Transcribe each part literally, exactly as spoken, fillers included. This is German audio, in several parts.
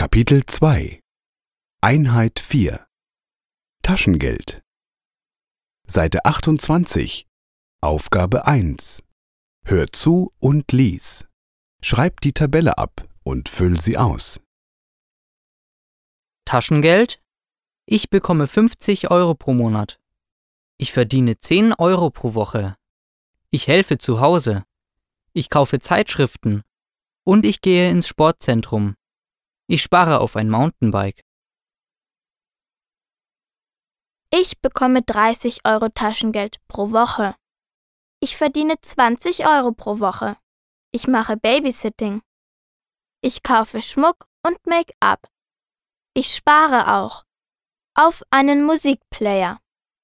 Kapitel zwei Einheit vier Taschengeld Seite achtundzwanzig Aufgabe eins Hör zu und lies. Schreib die Tabelle ab und füll sie aus. Taschengeld? Ich bekomme fünfzig Euro pro Monat. Ich verdiene zehn Euro pro Woche. Ich helfe zu Hause. Ich kaufe Zeitschriften. Und ich gehe ins Sportzentrum. Ich spare auf ein Mountainbike. Ich bekomme dreißig Euro Taschengeld pro Woche. Ich verdiene zwanzig Euro pro Woche. Ich mache Babysitting. Ich kaufe Schmuck und Make-up. Ich spare auch auf einen Musikplayer.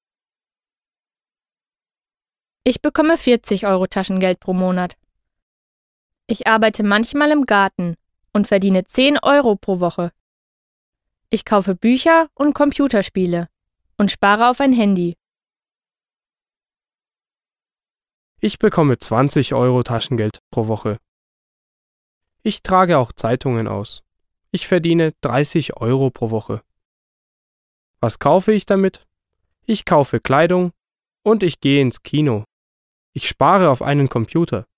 Ich bekomme vierzig Euro Taschengeld pro Monat. Ich arbeite manchmal im Garten und verdiene zehn Euro pro Woche. Ich kaufe Bücher und Computerspiele und spare auf ein Handy. Ich bekomme zwanzig Euro Taschengeld pro Woche. Ich trage auch Zeitungen aus. Ich verdiene dreißig Euro pro Woche. Was kaufe ich damit? Ich kaufe Kleidung und ich gehe ins Kino. Ich spare auf einen Computer.